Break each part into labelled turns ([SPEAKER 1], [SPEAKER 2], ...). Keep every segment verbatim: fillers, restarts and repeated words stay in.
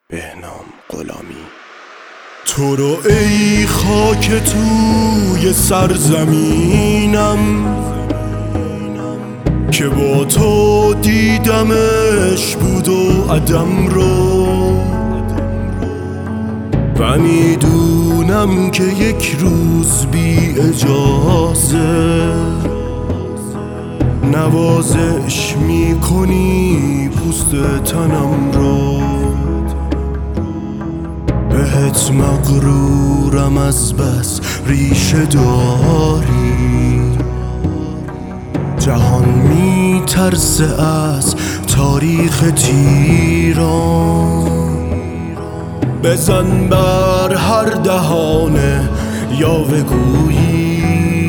[SPEAKER 1] بهنام غلامی.
[SPEAKER 2] تو رو ای خاک توی سرزمینم که با تو دیدمش بود و عدم رو، و میدونم که یک روز بی اجازه نوازش میکنی پوست تنم رو. بهت مغرورم از بس ریشه داری، جهان میترسه از تاریخ تیران. بزن بر هر دهانه یاوه‌گویی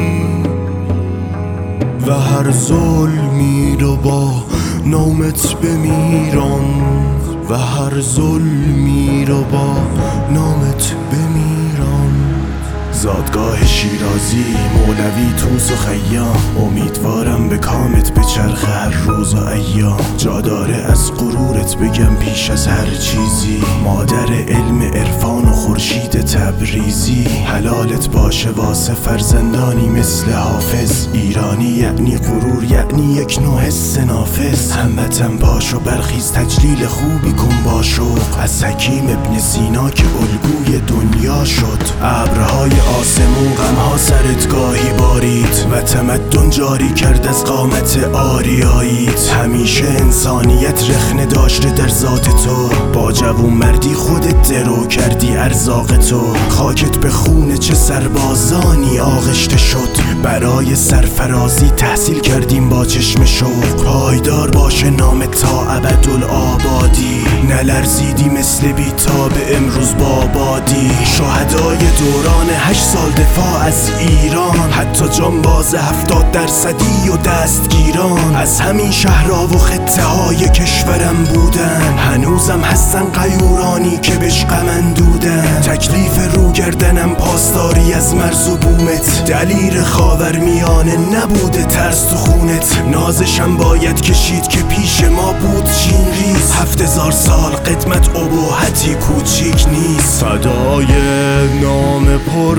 [SPEAKER 2] و هر ظلمی رو با نامت بمیران، و هر ظلمی رو با نامت بمیران.
[SPEAKER 1] زادگاه شیرازی، مولوی، توس و خیام، امیدوارم به کامت به چرخ هر روز و ایام. جا داره از غرورت بگم پیش از هر چیزی، مادر علم عرفان و خورشید تبریزی. حلالت باشه واسه فرزندانی مثل حافظ. ایرانی یعنی غرور، یعنی یک نوع حس نافذ. همتم پاشو برخیز، تجلیل خوبی کن با شوق از حکیم ابن سینا که الگوی دنیا شد. ابرهای آسمون غمها سرت گاهی بارید و تمدن جاری کرد از قامت آریاییت. همیشه انسانیت رخنه داشته در ذات تو، با جوون مردی خودت درو کردی ارزاق تو. خاکت به خون چه سربازانی آغشته شد، برای سرفرازی تحصیل کردیم با چشم شوق. پایدار باشه نام تا ابدالآبادی، نلرزیدی مثل بیتاب امروز بابادی. شهدای دوران هشت سال دفاع از ایران، حتی جانباز هفتاد درصدی و دستگیران از همین شهرها و خطه های کشورم بودن. هنوزم هستن غیورانی که بهش غم اندودن. تکلیف رو گردنم پاسداری از مرز و بومت، دلیر خاور میانه نبوده ترس تو خونت. نازشم باید کشید که پیش ما بود چین ریز. هفت هزار سال قدمت ابهتی کوچیک نیست.
[SPEAKER 2] فدای نام پر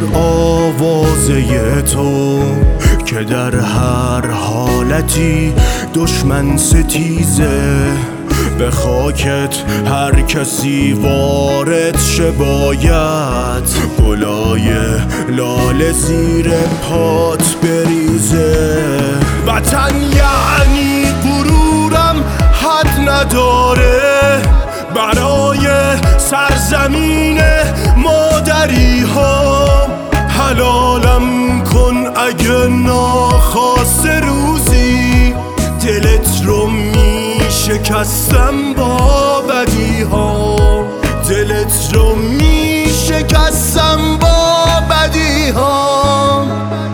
[SPEAKER 2] آوازه تو که در هر حالتی دشمن ستیزه. به خاکت هر کسی وارد شه باید گلای لال زیر پات بریزه. وطن یعنی غرورم حد نداره، برای سرزمین مادری ها حلالم کن اگه ناخواسته روزی دلت رو می شکستم با بدی ها. دلت رو می شکستم با بدی ها.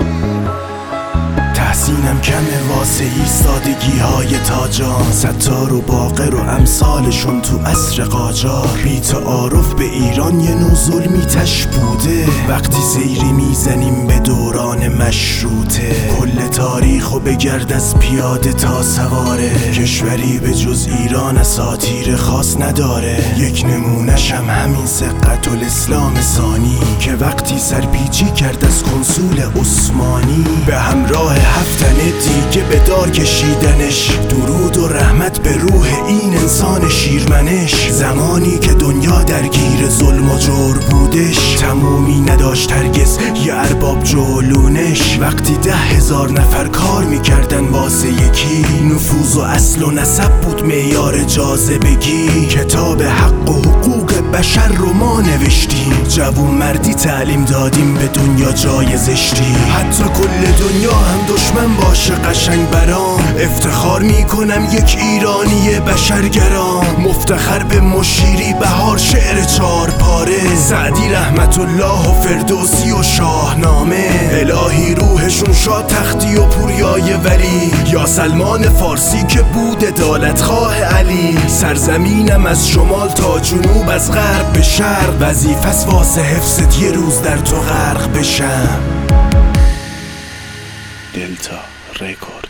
[SPEAKER 1] تحسینم کمه واسه ایستادگی های تاجان، ستار و باقر و امثالشون تو عصر قاجار. بی تعارف به ایران یه نوع ظلمی تش بوده، وقتی سیری میزنیم به دوران مشروطه. کل تاریخو بگرد از پیاده تا سواره، کشوری به جز ایران اساطیر خاص نداره. یک نمونش هم همین سقط الاسلام ثانی که وقتی سرپیچی کرد از کنسول عثمانی. به همراه هفتن دیگه به دار کشیدنش، درود و رحمت به روح این انسان شیرمنش. زمانی که دنیا درگیر ظلم و جور بودش، تمومی نداشت هرگز یه ارباب جولونش. وقتی ده هزار نفر کار میکردن واسه یکی، نفوذ و اصل و نسب بود معیار جاذبگی. کتاب حق و حقوق بشر رو ما نوشتیم، جوون مردی تعلیم دادیم به دنیا جای زشتی. حتی کل دنیا هم دشمن باشه قشنگ برام، افتخار میکنم یک ایرانی بشرگرام. مفتخر به مشیری بهار شعر چار پاره، سعدی رحمت الله و فردوسی و شاهنامه. الهی روحشون شاد تختی و پوریای ولی، یا سلمان فارسی که بود عدالتخواه علی. سرزمینم از شمال تا جنوب، از غرب به شرق، وظیفه است واسه حفظت یه روز در تو غرق بشم. دلتا ریکورد.